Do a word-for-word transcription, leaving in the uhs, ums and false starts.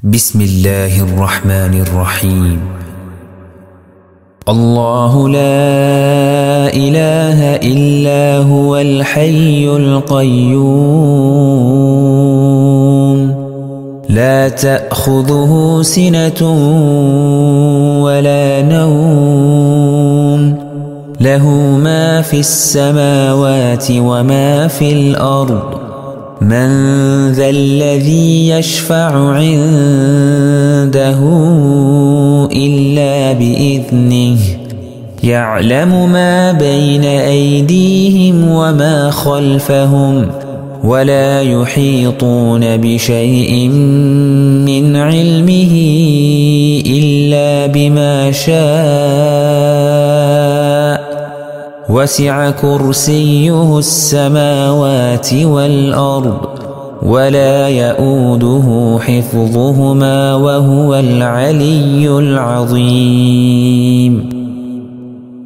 بسم الله الرحمن الرحيم. الله لا إله إلا هو الحي القيوم لا تأخذه سنة ولا نوم له ما في السماوات وما في الأرض من ذا الذي يشفع عنده إلا بإذنه يعلم ما بين أيديهم وما خلفهم ولا يحيطون بشيء من علمه إلا بما شاء وسع كرسيه السماوات والأرض ولا يؤوده حفظهما وهو العلي العظيم.